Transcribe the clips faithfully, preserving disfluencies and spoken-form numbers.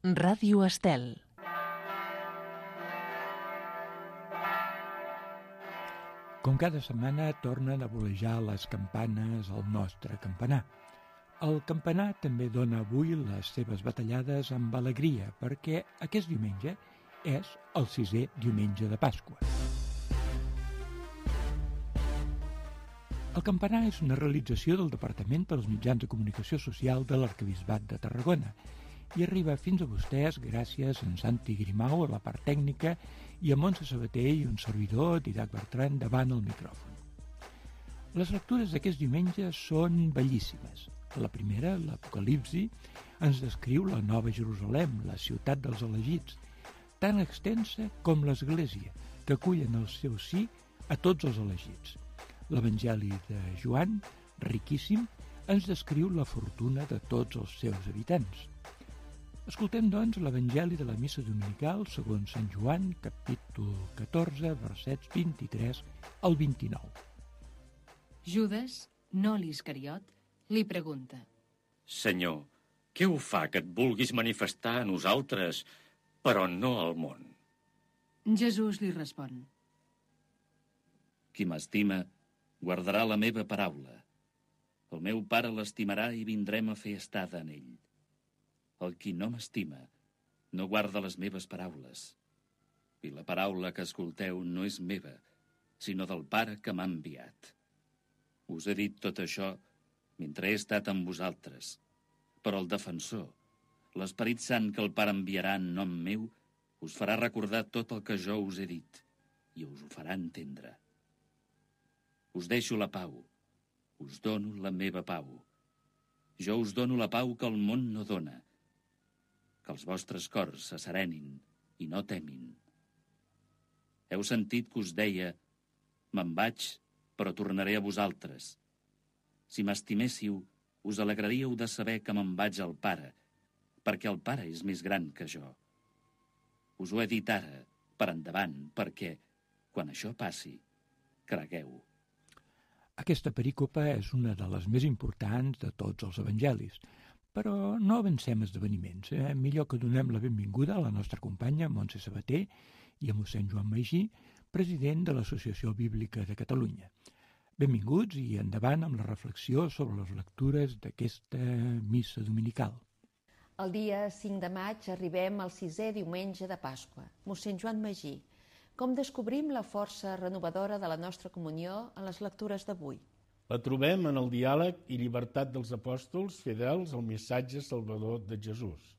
Ràdio Estel. Com cada setmana tornen a volejar les campanes al nostre campanar. El campanar també dona avui les seves batallades amb alegria, perquè aquest diumenge és el sisè diumenge de Pasqua. El campanar és una realització del Departament per als Mitjans de Comunicació Social de l'Arquebisbat de Tarragona i arriba fins a vostès gràcies a en Santi Grimau a la part tècnica i a Montse Sabater i un servidor, Didac Bertran, davant el micròfon. Les lectures d'aquest diumenge són bellíssimes. La primera, l'Apocalipsi, ens descriu la Nova Jerusalem, la ciutat dels elegits, tan extensa com l'Església, que acull en el seu si a tots els elegits. L'Evangeli de Joan, riquíssim, ens descriu la fortuna de tots els seus habitants. Escoltem, doncs, l'Evangeli de la Missa Dominical segons Sant Joan, capítol catorze, versets vint-i-tres al vint-i-nou. Judes, no l'Iscariot, li pregunta: Senyor, què ho fa que et vulguis manifestar a nosaltres, però no al món? Jesús li respon: Qui m'estima guardarà la meva paraula. El meu Pare l'estimarà i vindrem a fer estada en ell. El qui no m'estima no guarda les meves paraules. I la paraula que escolteu no és meva, sinó del Pare que m'ha enviat. Us he dit tot això mentre he estat amb vosaltres, però el defensor, l'Esperit Sant que el Pare enviarà en nom meu, us farà recordar tot el que jo us he dit i us ho farà entendre. Us deixo la pau, us dono la meva pau. Jo us dono la pau que el món no dona. Que els vostres cors se serenin i no temin. Heu sentit que us deia, me'n vaig, però tornaré a vosaltres. Si m'estiméssiu, us alegraríeu de saber que me'n vaig al Pare, perquè el Pare és més gran que jo. Us ho he dit ara, per endavant, perquè, quan això passi, cregueu. Aquesta perícopa és una de les més importants de tots els evangelis, però no avancem esdeveniments. Eh? Millor que donem la benvinguda a la nostra companya Montse Sabater i a mossèn Joan Magí, president de l'Associació Bíblica de Catalunya. Benvinguts i endavant amb la reflexió sobre les lectures d'aquesta missa dominical. El dia cinc de maig arribem al sisè diumenge de Pasqua. Mossèn Joan Magí, com descobrim la força renovadora de la nostra comunió en les lectures d'avui? La trobem en el diàleg i llibertat dels apòstols fidels al missatge salvador de Jesús,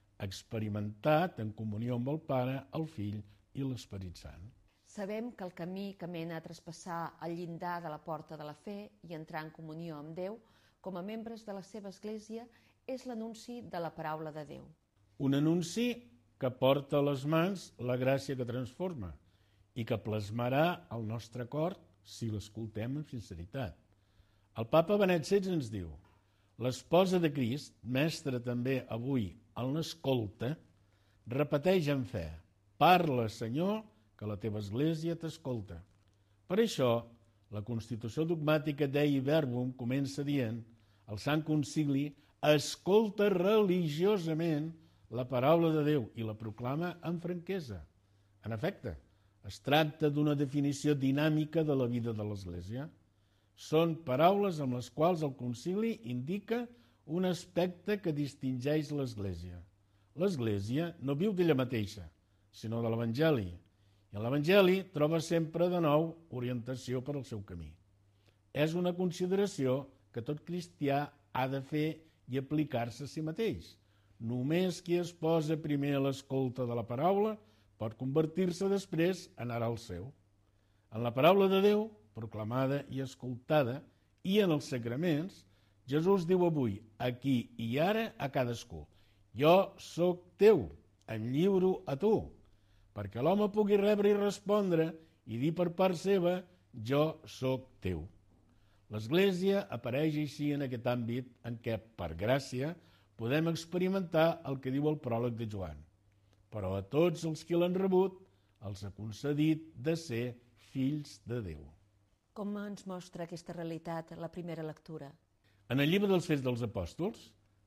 experimentat en comunió amb el Pare, el Fill i l'Esperit Sant. Sabem que el camí que mena a traspassar el llindar de la porta de la fe i entrar en comunió amb Déu, com a membres de la seva Església, és l'anunci de la paraula de Déu. Un anunci que porta a les mans la gràcia que transforma i que plasmarà el nostre cor si l'escoltem amb sinceritat. El papa Benet setze ens diu: l'esposa de Crist, mestra també avui en l'escolta, repeteix en fe: parla, Senyor, que la teva Església t'escolta. Per això, la Constitució dogmàtica Dei Verbum comença dient: el Sant Concili escolta religiosament la paraula de Déu i la proclama amb franquesa. En efecte, es tracta d'una definició dinàmica de la vida de l'Església. Són paraules amb les quals el concili indica un aspecte que distingeix l'Església. L'Església no viu d'ella mateixa, sinó de l'Evangeli, i en l'Evangeli troba sempre de nou orientació per al seu camí. És una consideració que tot cristià ha de fer i aplicar-se a si mateix. Només qui es posa primer a l'escolta de la paraula pot convertir-se després en ara el seu. En la paraula de Déu, proclamada i escoltada, i en els sacraments, Jesús diu avui, aquí i ara, a cadascú: jo sóc teu, em lliuro a tu, perquè l'home pugui rebre i respondre i dir per part seva, jo sóc teu. L'Església apareix així en aquest àmbit en què, per gràcia, podem experimentar el que diu el pròleg de Joan. Però a tots els que l'han rebut els ha concedit de ser fills de Déu. Com ens mostra aquesta realitat la primera lectura? En el llibre dels Fets dels Apòstols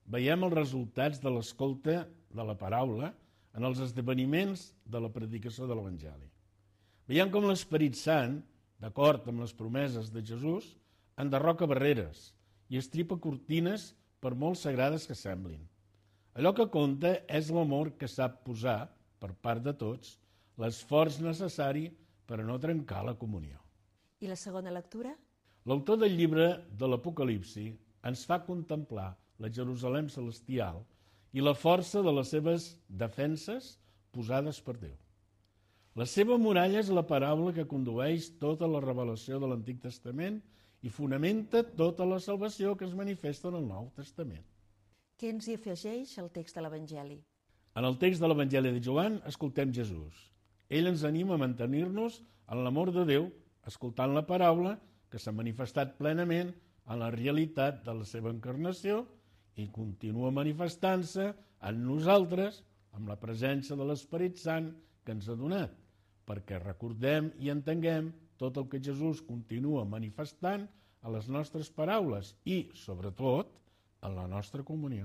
veiem els resultats de l'escolta de la paraula en els esdeveniments de la predicació de l'Evangeli. Veiem com l'Esperit Sant, d'acord amb les promeses de Jesús, enderroca barreres i estripa cortines per molt sagrades que semblin. Allò que compta és l'amor que sap posar, per part de tots, l'esforç necessari per a no trencar la comunió. I la segona lectura? L'autor del llibre de l'Apocalipsi ens fa contemplar la Jerusalem celestial i la força de les seves defenses posades per Déu. La seva muralla és la paraula que condueix tota la revelació de l'Antic Testament i fonamenta tota la salvació que es manifesta en el Nou Testament. Què ens hi afegeix el text de l'Evangeli? En el text de l'Evangeli de Joan escoltem Jesús. Ell ens anima a mantenir-nos en l'amor de Déu, escoltant la paraula que s'ha manifestat plenament en la realitat de la seva encarnació i continua manifestant-se en nosaltres amb la presència de l'Esperit Sant que ens ha donat, perquè recordem i entenguem tot el que Jesús continua manifestant a les nostres paraules i, sobretot, en la nostra comunió.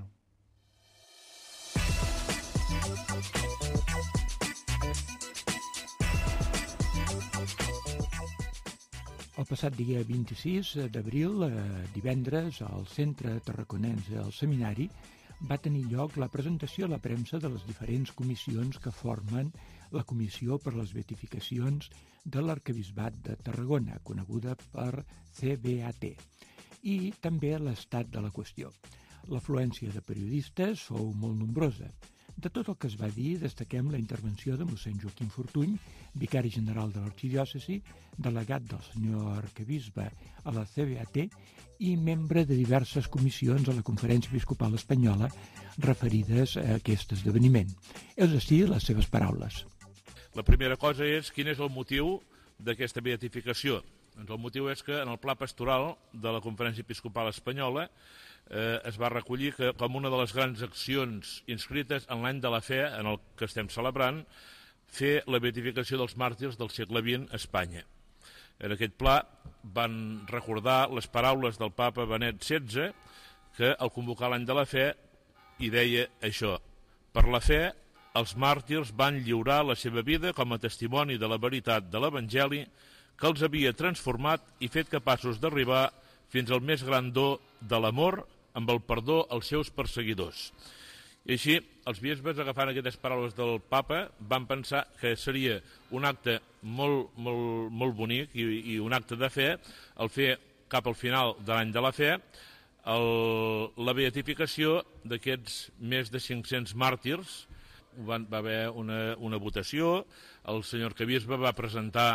El passat dia vint-i-sis d'abril, divendres, al Centre Tarraconense del Seminari, va tenir lloc la presentació a la premsa de les diferents comissions que formen la Comissió per les Beatificacions de l'Arquebisbat de Tarragona, coneguda per C B A T, i també l'estat de la qüestió. L'afluència de periodistes fou molt nombrosa. De tot el que es va dir, destaquem la intervenció de mossèn Joaquim Fortuny, vicari general de l'arxidiòcesi, delegat del senyor arquebisbe a la C B A T i membre de diverses comissions a la Conferència Episcopal Espanyola referides a aquest esdeveniment. Heus ací les seves paraules. La primera cosa és quin és el motiu d'aquesta beatificació. Doncs el motiu és que en el pla pastoral de la Conferència Episcopal Espanyola eh, es va recollir que, com una de les grans accions inscrites en l'any de la fe, en el que estem celebrant, fer la beatificació dels màrtirs del segle vint a Espanya. En aquest pla van recordar les paraules del papa Benet setze, que al convocar l'any de la fe hi deia això: per la fe, els màrtirs van lliurar la seva vida com a testimoni de la veritat de l'Evangeli que els havia transformat i fet capaços d'arribar fins al més gran do de l'amor amb el perdó als seus perseguidors. I així, els bisbes, agafant aquestes paraules del papa, van pensar que seria un acte molt, molt, molt bonic i, i un acte de fe, el fer cap al final de l'any de la fe, el, la beatificació d'aquests més de cinc-cents màrtirs. Van, va haver una, una votació, el senyor arquebisbe va presentar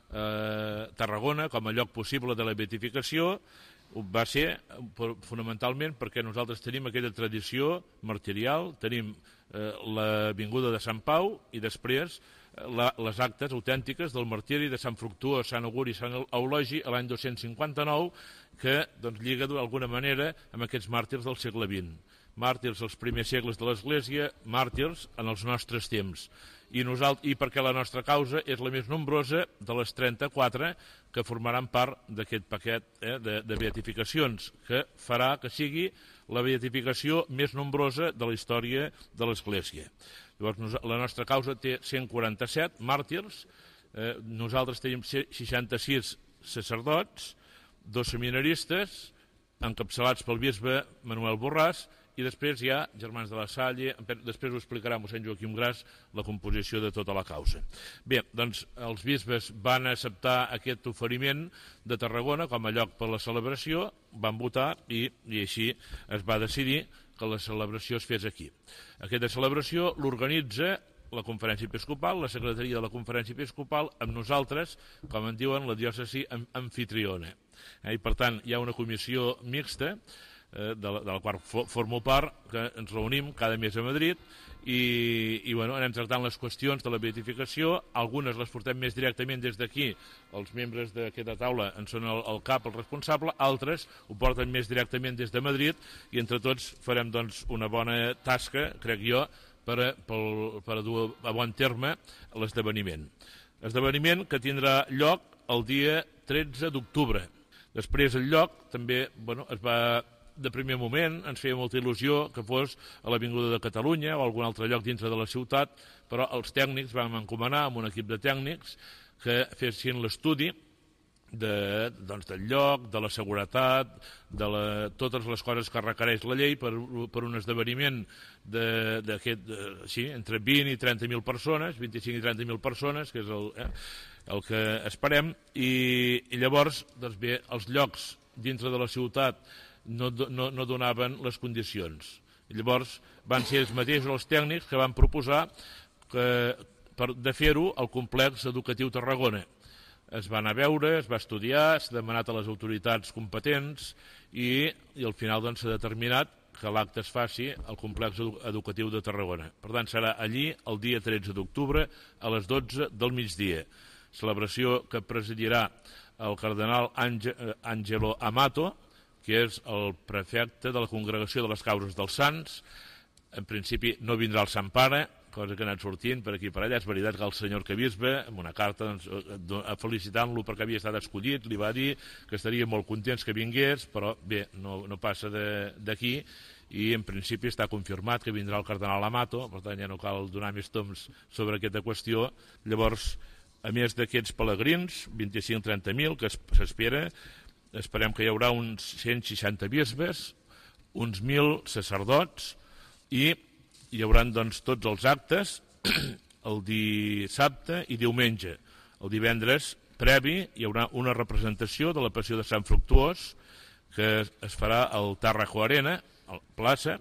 eh, Tarragona com a lloc possible de la beatificació. Va ser fonamentalment perquè nosaltres tenim aquella tradició martirial, tenim eh, l'avinguda de Sant Pau i després eh, la, les actes autèntiques del martiri de Sant Fructuós, Sant Auguri i Sant Eulogi a l'any dos-cents cinquanta-nou, que doncs, lliga d'alguna manera amb aquests màrtirs del segle vint. Màrtirs als primers segles de l'Església, màrtirs en els nostres temps. I, nosaltres, I perquè la nostra causa és la més nombrosa de les trenta-quatre que formaran part d'aquest paquet eh, de, de beatificacions, que farà que sigui la beatificació més nombrosa de la història de l'Església. Llavors, la nostra causa té cent quaranta-set màrtirs, eh, nosaltres tenim seixanta-sis sacerdots, dos seminaristes, encapçalats pel bisbe Manuel Borràs, i després hi ha Germans de la Salle, després ho explicarà mossèn Joaquim Gras, la composició de tota la causa. Bé, doncs els bisbes van acceptar aquest oferiment de Tarragona com a lloc per la celebració, van votar i, i així es va decidir que la celebració es fes aquí. Aquesta celebració l'organitza la Conferència Episcopal, la Secretaria de la Conferència Episcopal, amb nosaltres, com en diuen, la diòcesi anfitriona. I per tant, hi ha una comissió mixta, de la, de la qual formo part, que ens reunim cada mes a Madrid i, i bueno, anem tractant les qüestions de la beatificació. Algunes les portem més directament des d'aquí, els membres d'aquesta taula en són el, el cap, el responsable, altres ho porten més directament des de Madrid i entre tots farem doncs, una bona tasca, crec jo, per a, per, per a dur a bon terme l'esdeveniment. Esdeveniment que tindrà lloc el dia tretze d'octubre. Després el lloc també bueno, es va de primer moment ens feia molta il·lusió que fos a l'Avinguda de Catalunya o a algun altre lloc dintre de la ciutat, però els tècnics vam encomanar amb un equip de tècnics que fessin l'estudi de, doncs, del lloc, de la seguretat, de la, totes les coses que requereix la llei per, per un esdeveniment de, de, de, sí, entre vint i trenta mil persones, vint-i-cinc i trenta mil persones, que és el, eh, el que esperem, i, i llavors, doncs bé, els llocs dintre de la ciutat no, no, no donaven les condicions. I llavors van ser els mateixos els tècnics que van proposar que, per, de fer-ho al complex educatiu Tarragona. Es va anar a veure, es va estudiar, s'ha demanat a les autoritats competents i, i al final doncs, s'ha determinat que l'acte es faci al complex educatiu de Tarragona. Per tant, serà allí el dia tretze d'octubre a les dotze del migdia. Celebració que presidirà el cardenal Angelo Amato, que és el prefecte de la Congregació de les Causes dels Sants. En principi no vindrà el Sant Pare, cosa que ha anat sortint per aquí i per allà. És veritat que el senyor Arquebisbe, amb una carta doncs, felicitant-lo perquè havia estat escollit, li va dir que estaria molt contents que vingués, però bé, no, no passa d'aquí, i en principi està confirmat que vindrà el cardenal Amato, per tant ja no cal donar més temps sobre aquesta qüestió. Llavors, a més d'aquests pelegrins, vint-i-cinc a trenta mil, que s'espera, esperem que hi haurà uns cent seixanta bisbes, uns mil sacerdots, i hi haurà doncs, tots els actes el dissabte i diumenge. El divendres previ hi haurà una representació de la Passió de Sant Fructuós que es farà al Tàrraco Arena, a la plaça.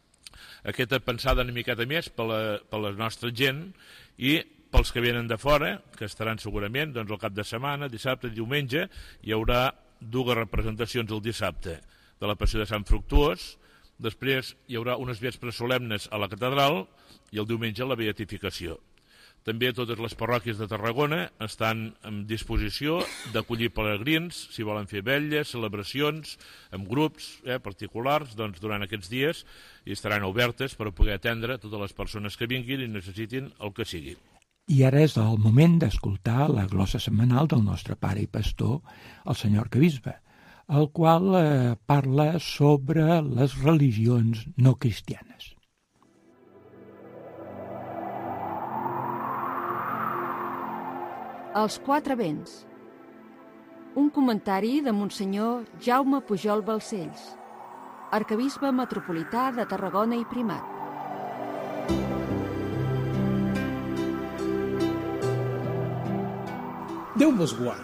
Aquesta pensada una miqueta més per la, per la nostra gent i pels que venen de fora, que estaran segurament doncs, el cap de setmana, dissabte i diumenge, hi haurà dues representacions el dissabte de la Passió de Sant Fructuós. Després hi haurà unes vespres solemnes a la catedral i el diumenge la beatificació. També totes les parròquies de Tarragona estan en disposició d'acollir pelegrins, si volen fer vetlles, celebracions, amb grups eh, particulars, doncs durant aquests dies i estaran obertes per poder atendre totes les persones que vinguin i necessitin el que sigui. I ara és el moment d'escoltar la glossa setmanal del nostre pare i pastor, el senyor Arquebisbe, el qual eh, parla sobre les religions no cristianes. Els quatre vents. Un comentari de Monsenyor Jaume Pujol Balcells, arquebisbe metropolità de Tarragona i primat. Déu vos guard.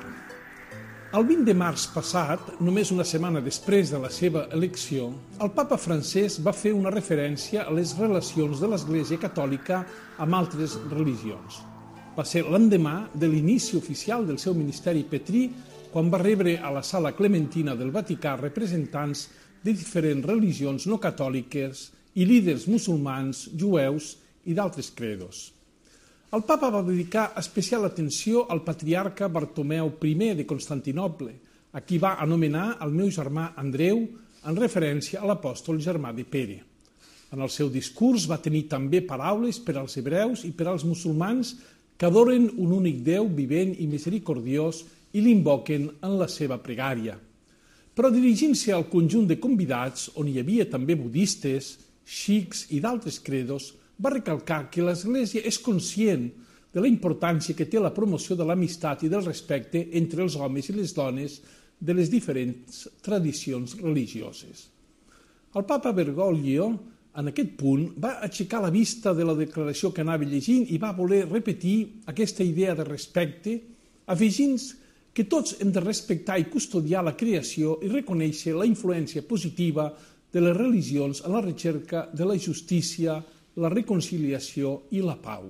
El vint de març passat, només una setmana després de la seva elecció, el papa francès va fer una referència a les relacions de l'Església Catòlica amb altres religions. Va ser l'endemà de l'inici oficial del seu ministeri petrí, quan va rebre a la Sala Clementina del Vaticà representants de diferents religions no catòliques i líders musulmans, jueus i d'altres credos. El papa va dedicar especial atenció al patriarca Bartomeu I de Constantinoble, a qui va anomenar el meu germà Andreu en referència a l'apòstol germà de Pere. En el seu discurs va tenir també paraules per als hebreus i per als musulmans que adoren un únic Déu vivent i misericordiós i l'invoquen en la seva pregària. Però dirigint-se al conjunt de convidats, on hi havia també budistes, xics i d'altres credos, va recalcar que l'Església és conscient de la importància que té la promoció de l'amistat i del respecte entre els homes i les dones de les diferents tradicions religioses. El papa Bergoglio, en aquest punt, va aixecar la vista de la declaració que anava llegint i va voler repetir aquesta idea de respecte, afegint que tots hem de respectar i custodiar la creació i reconèixer la influència positiva de les religions en la recerca de la justícia, la reconciliació i la pau.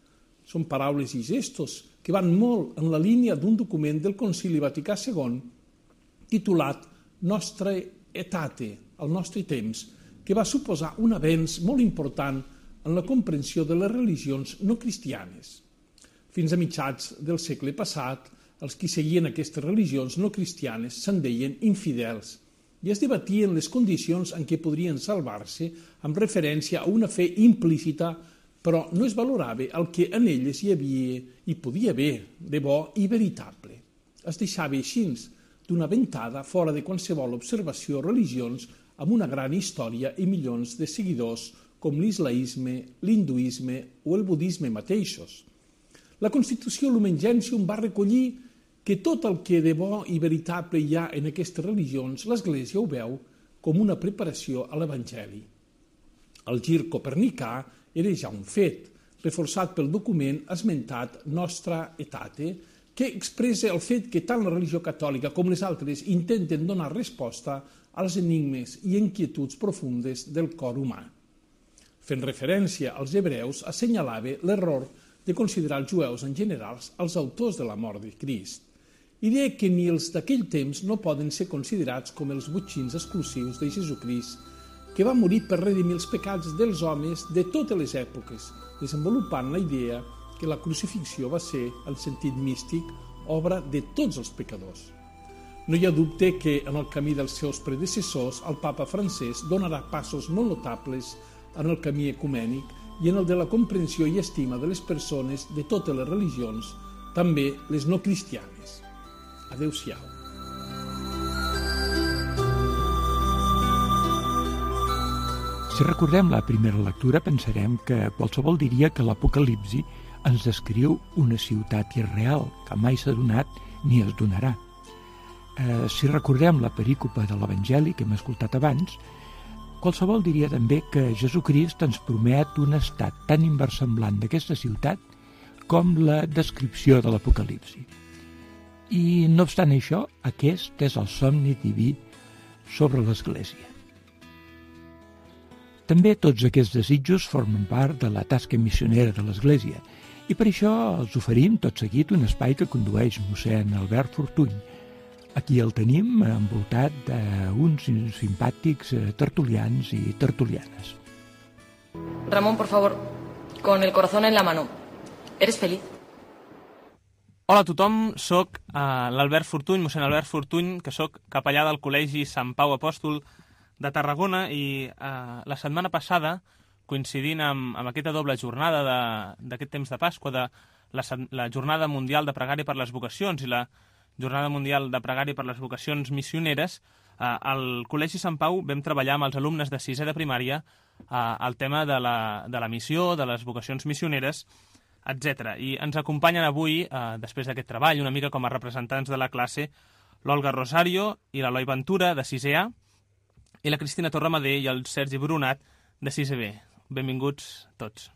Són paraules i gestos que van molt en la línia d'un document del Concili Vaticà segon titulat Nostre Aetate, el nostre temps, que va suposar un avenç molt important en la comprensió de les religions no cristianes. Fins a mitjans del segle passat, els qui seguien aquestes religions no cristianes se'n deien infidels, i es debatien les condicions en què podrien salvar-se amb referència a una fe implícita, però no es valorava el que en elles hi havia i podia haver de bo i veritable. Es deixava així, d'una ventada, fora de qualsevol observació, religions amb una gran història i milions de seguidors com l'islaïsme, l'hinduisme o el budisme mateixos. La Constitució Lumen Gentium va recollir que tot el que de bo i veritable hi ha en aquestes religions, l'Església ho veu com una preparació a l'Evangeli. El gir copernicà era ja un fet, reforçat pel document esmentat Nostra Aetate, que expressa el fet que tant la religió catòlica com les altres intenten donar resposta als enigmes i inquietuds profundes del cor humà. Fent referència als hebreus, assenyalava l'error de considerar els jueus en general els autors de la mort de Crist, i deia que ni els d'aquell temps no poden ser considerats com els botxins exclusius de Jesucrist, que va morir per redimir els pecats dels homes de totes les èpoques, desenvolupant la idea que la crucifixió va ser, en sentit místic, obra de tots els pecadors. No hi ha dubte que en el camí dels seus predecessors el papa francès donarà passos molt notables en el camí ecumènic i en el de la comprensió i estima de les persones de totes les religions, també les no cristianes. Adéu-siau. Si recordem la primera lectura, pensarem que qualsevol diria que l'Apocalipsi ens descriu una ciutat irreal que mai s'ha donat ni es donarà. Eh, si recordem la perícopa de l'Evangeli que hem escoltat abans, qualsevol diria també que Jesucrist ens promet un estat tan inversemblant d'aquesta ciutat com la descripció de l'Apocalipsi. I, no obstant això, aquest és el somni diví sobre l'Església. També tots aquests desitjos formen part de la tasca missionera de l'Església i per això els oferim tot seguit un espai que condueix mossèn Albert Fortuny. Aquí el tenim envoltat d'uns simpàtics tertulians i tertulianes. Ramón, por favor, con el corazón en la mano. ¿Eres feliz? Hola a tothom, soc uh, l'Albert Fortuny, mossèn Albert Fortuny, que soc capellà del Col·legi Sant Pau Apòstol de Tarragona i eh, la setmana passada, coincidint amb, amb aquesta doble jornada d'aquest temps de Pasqua, de la, la Jornada Mundial de Pregària per les Vocacions i la Jornada Mundial de Pregària per les Vocacions Missioneres, eh, al Col·legi Sant Pau vam treballar amb els alumnes de sisè de primària eh, el tema de la, de la missió, de les vocacions missioneres, etcètera. I ens acompanyen avui, eh, després d'aquest treball, una mica com a representants de la classe, l'Olga Rosario i l'Eloi Ventura, de sisè A, i la Cristina Torramadé i el Sergi Brunat, de sisè B. Benvinguts tots.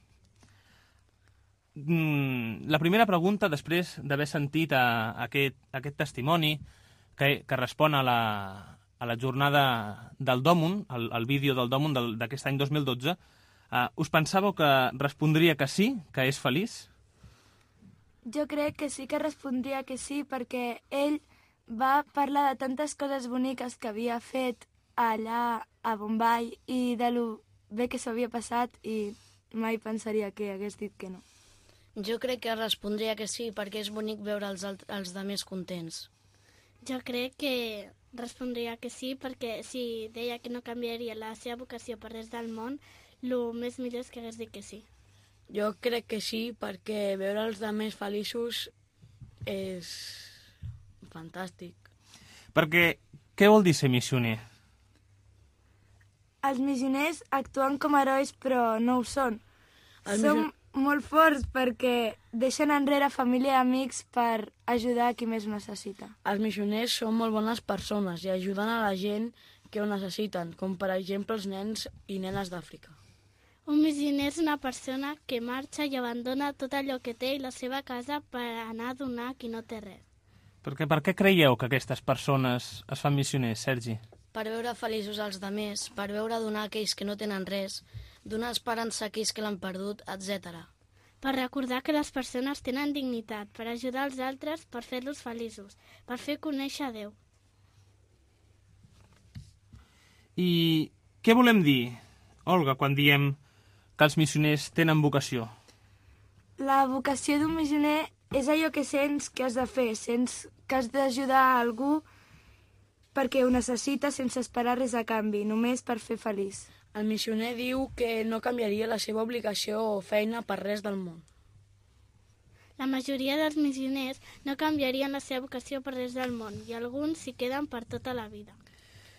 Mm, la primera pregunta, després d'haver sentit a, a aquest, a aquest testimoni que, que respon a la, a la jornada del Dòmun, al, al vídeo del Dòmun d'aquest any dos mil dotze, eh, us pensàveu que respondria que sí, que és feliç? Jo crec que sí que respondria que sí, perquè ell va parlar de tantes coses boniques que havia fet allà a Bombay i de lo bé que s'havia passat i mai pensaria que hagués dit que no. Jo crec que respondria que sí, perquè és bonic veure els, els altres contents. Jo crec que respondria que sí, perquè si deia que no canviaria la seva vocació per res del món, el més millor és que hagués dit que sí. Jo crec que sí, perquè veure els altres feliços és fantàstic. Perquè què vol dir ser missioner? Els missioners actuen com herois, però no ho són. Els Som mission... molt forts perquè deixen enrere família i amics per ajudar a qui més necessita. Els missioners són molt bones persones i ajuden a la gent que ho necessiten, com per exemple els nens i nenes d'Àfrica. Un missioner és una persona que marxa i abandona tot allò que té i la seva casa per anar a donar a qui no té res. Perquè per què creieu que aquestes persones es fan missioners, Sergi? Per veure feliços els demés, per veure donar a aquells que no tenen res, donar esperança a aquells que l'han perdut, etcètera. Per recordar que les persones tenen dignitat, per ajudar els altres, per fer-los feliços, per fer conèixer Déu. I què volem dir, Olga, quan diem que els missioners tenen vocació? La vocació d'un missioner és allò que sents que has de fer, sents que has d'ajudar a algú perquè ho necessita sense esperar res a canvi, només per fer feliç. El missioner diu que no canviaria la seva obligació o feina per res del món. La majoria dels missioners no canviarien la seva vocació per res del món i alguns s'hi queden per tota la vida.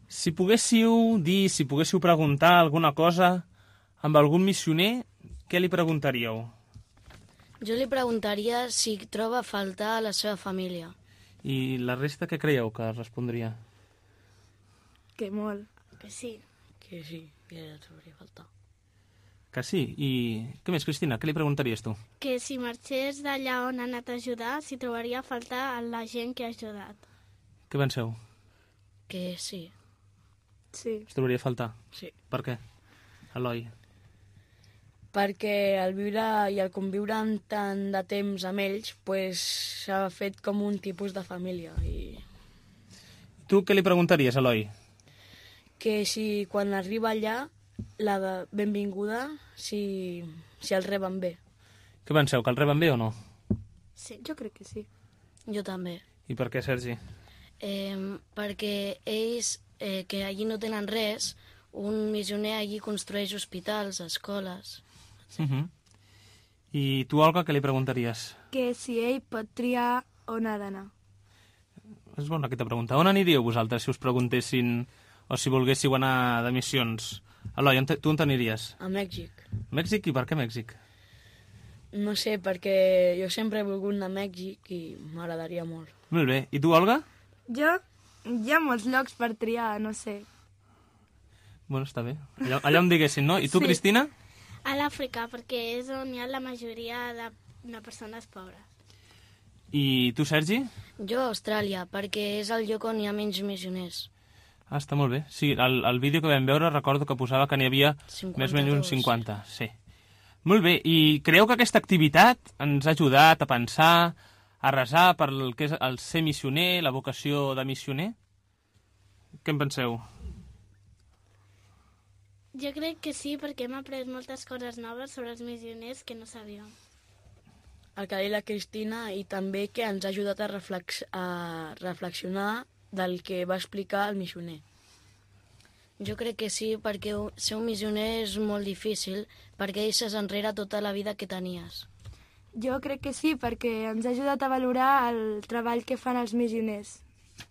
Si poguéssiu dir, si poguéssiu preguntar alguna cosa amb algun missioner, què li preguntaríeu? Jo li preguntaria si troba a faltar a la seva família. I la resta què creieu que respondria? Que molt. Que sí. Que sí, que trobaria a faltar. Que sí. I què més, Cristina? Què li preguntaries tu? Que si marxés d'allà on ha anat a ajudar, si trobaria a faltar a la gent que ha ajudat. Què penseu? Que sí. Sí. Es trobaria a faltar? Sí. Per què? Eloi? Perquè el viure i el conviure amb tant de temps amb ells pues, s'ha fet com un tipus de família. I... Tu què li preguntaries, Eloi? Que si quan arriba allà, la benvinguda, si, si el reben bé. Què penseu, que el reben bé o no? Sí, jo crec que sí. Jo també. I per què, Sergi? Eh, perquè ells, eh, que allí no tenen res, un missioner allí construeix hospitals, escoles... Uh -huh. I tu, Olga, què li preguntaries? Que si ell pot triar on ha d'anar. És bona aquesta pregunta. On aniríeu vosaltres si us preguntessin o si volguéssiu anar de missions? Eloi, on tu on t'aniries? A Mèxic. Mèxic? I per què Mèxic? No sé, perquè jo sempre he volgut anar a Mèxic i m'agradaria molt. Molt bé. I tu, Olga? Jo? Hi ha molts llocs per triar, no sé. Bueno, està bé. Allà, allà on diguessin, no? I tu, Sí. Cristina? A l'Àfrica, perquè és on hi ha la majoria de, de persones pobres. I tu, Sergi? Jo a Austràlia, perquè és el lloc on hi ha menys missioners. Ah, està molt bé. Sí, el, el vídeo que vam veure recordo que posava que n'hi havia més o menys uns cinquanta. Sí. Molt bé. I creieu que aquesta activitat ens ha ajudat a pensar, a resar per el que és el ser missioner, la vocació de missioner? Què en penseu? Jo crec que sí, perquè hem après moltes coses noves sobre els missioners que no sabíem. El que ha dit la Cristina i també que ens ha ajudat a, reflex a reflexionar del que va explicar el missioner. Jo crec que sí, perquè ser un missioner és molt difícil, perquè deixes enrere tota la vida que tenies. Jo crec que sí, perquè ens ha ajudat a valorar el treball que fan els missioners.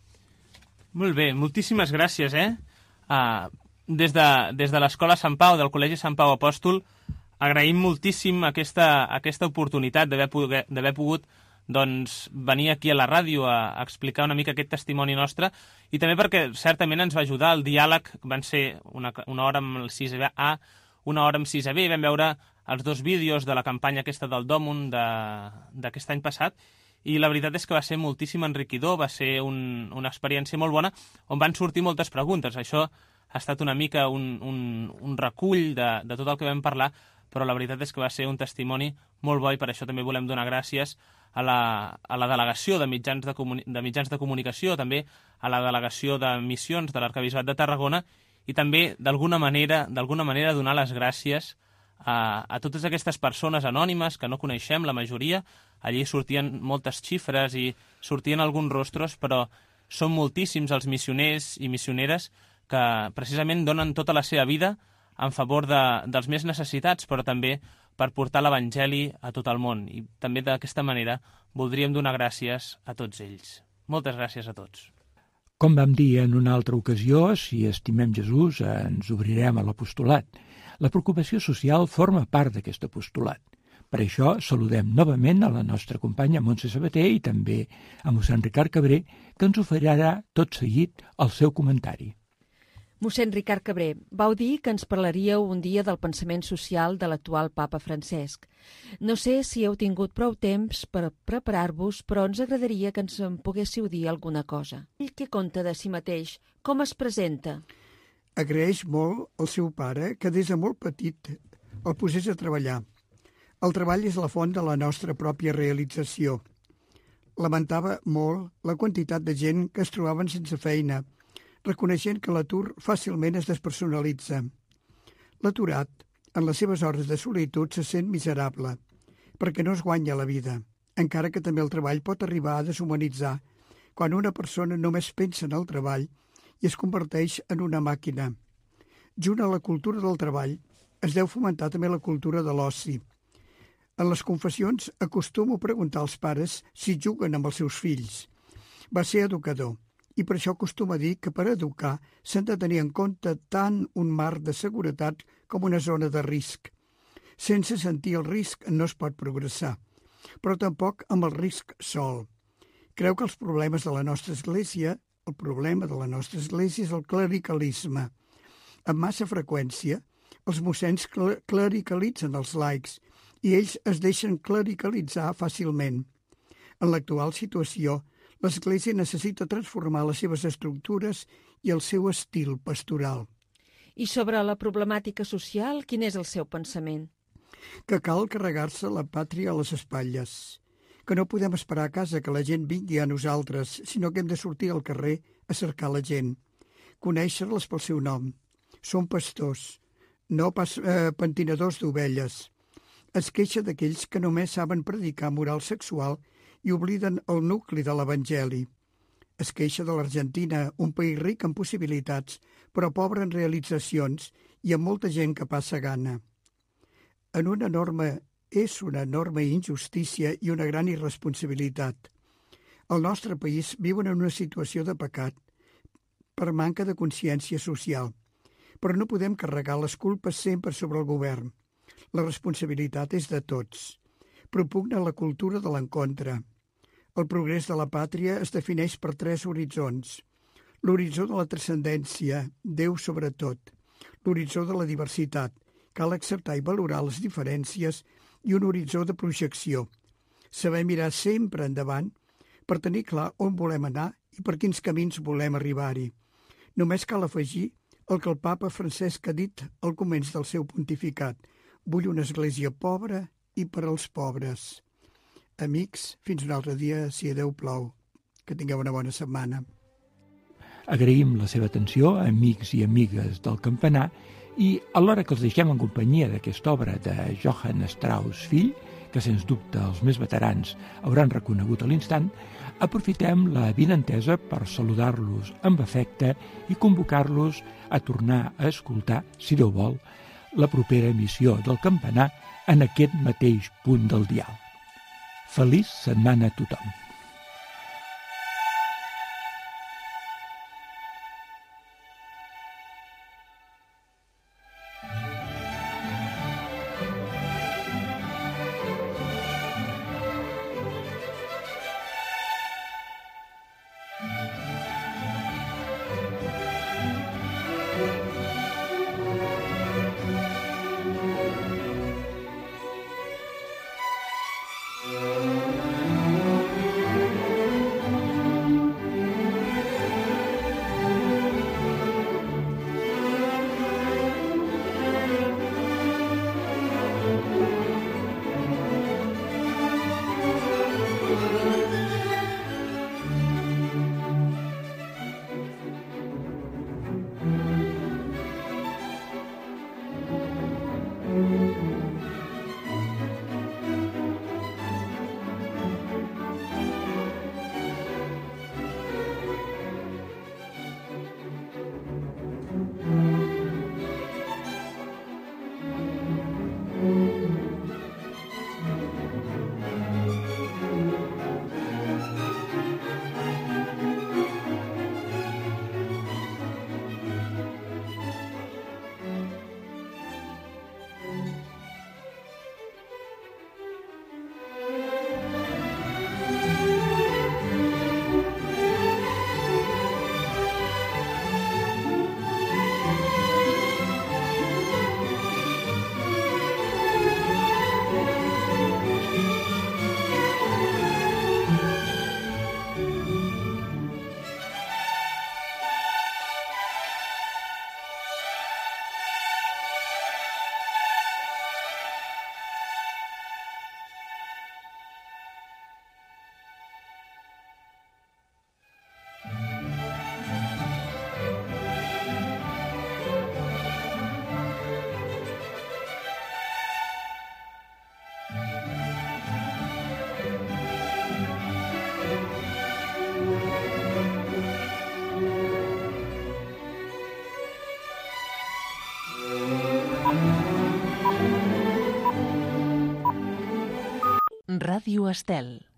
Molt bé, moltíssimes gràcies, eh? Uh, des de, des de l'Escola Sant Pau, del Col·legi Sant Pau Apòstol, agraïm moltíssim aquesta, aquesta oportunitat d'haver pogut doncs, venir aquí a la ràdio a, a explicar una mica aquest testimoni nostre i també perquè certament ens va ajudar el diàleg. Van ser una, una hora amb el sis A, una hora amb sis B, i vam veure els dos vídeos de la campanya aquesta del Dòmun d'aquest any passat i la veritat és que va ser moltíssim enriquidor, va ser un, una experiència molt bona on van sortir moltes preguntes. Això ha estat una mica un, un, un recull de, de tot el que vam parlar, però la veritat és que va ser un testimoni molt bo i per això també volem donar gràcies a la, a la delegació de mitjans de, comuni de mitjans de comunicació, també a la delegació de missions de l'Arquebisbat de Tarragona i també d'alguna manera d'alguna manera donar les gràcies a, a totes aquestes persones anònimes que no coneixem, la majoria. Allí sortien moltes xifres i sortien alguns rostres, però són moltíssims els missioners i missioneres que precisament donen tota la seva vida en favor de, dels més necessitats, però també per portar l'Evangeli a tot el món. I també d'aquesta manera voldríem donar gràcies a tots ells. Moltes gràcies a tots. Com vam dir en una altra ocasió, si estimem Jesús ens obrirem a l'apostolat. La preocupació social forma part d'aquest apostolat. Per això saludem novament a la nostra companya Montse Sabater i també a mossèn Ricard Cabré, que ens oferirà tot seguit el seu comentari. Mossèn Ricard Cabré, vau dir que ens parlaríeu un dia del pensament social de l'actual papa Francesc. No sé si heu tingut prou temps per preparar-vos, però ens agradaria que ens en poguéssiu dir alguna cosa. Ell què conta de si mateix? Com es presenta? Agraeix molt al seu pare que des de molt petit el posés a treballar. El treball és la font de la nostra pròpia realització. Lamentava molt la quantitat de gent que es trobaven sense feina, reconeixent que l'atur fàcilment es despersonalitza. L'aturat, en les seves hores de solitud, se sent miserable, perquè no es guanya la vida, encara que també el treball pot arribar a deshumanitzar, quan una persona només pensa en el treball i es converteix en una màquina. Junt a la cultura del treball, es deu fomentar també la cultura de l'oci. En les confessions acostumo a preguntar als pares si juguen amb els seus fills. Va ser educador i per això acostuma a dir que per educar s'han de tenir en compte tant un marc de seguretat com una zona de risc. Sense sentir el risc no es pot progressar, però tampoc amb el risc sol. Creu que els problemes de la nostra església, el problema de la nostra església és el clericalisme. Amb massa freqüència, els mossens cl- clericalitzen els laics i ells es deixen clericalitzar fàcilment. En l'actual situació, l'Església necessita transformar les seves estructures i el seu estil pastoral. I sobre la problemàtica social, quin és el seu pensament? Que cal carregar-se la pàtria a les espatlles, que no podem esperar a casa que la gent vingui a nosaltres, sinó que hem de sortir al carrer a cercar la gent, conèixer-les pel seu nom. Són pastors, no pas eh, pentinadors d'ovelles. Es queixa d'aquells que només saben predicar moral sexual i obliden el nucli de l'Evangeli. Es queixa de l'Argentina, un país ric en possibilitats, però pobre en realitzacions i amb molta gent que passa gana. En una enorme, és una enorme injustícia i una gran irresponsabilitat. El nostre país viu en una situació de pecat per manca de consciència social, però no podem carregar les culpes sempre sobre el govern. La responsabilitat és de tots. Propugna la cultura de l'encontre. El progrés de la pàtria es defineix per tres horitzons. L'horitzó de la transcendència, Déu sobretot. L'horitzó de la diversitat, cal acceptar i valorar les diferències, i un horitzó de projecció. Saber mirar sempre endavant per tenir clar on volem anar i per quins camins volem arribar-hi. Només cal afegir el que el papa Francesc ha dit al començ del seu pontificat. Vull una església pobra i per als pobres. Amics, fins un altre dia, si a Déu plou. Que tingueu una bona setmana. Agraïm la seva atenció, amics i amigues del Campanar, i alhora que els deixem en companyia d'aquesta obra de Johann Strauss fill, que sens dubte els més veterans hauran reconegut a l'instant, aprofitem la vinentesa per saludar-los amb afecte i convocar-los a tornar a escoltar, si Déu vol, la propera emissió del Campanar en aquest mateix punt del dial. Feliç setmana a tothom. Ràdio Estel.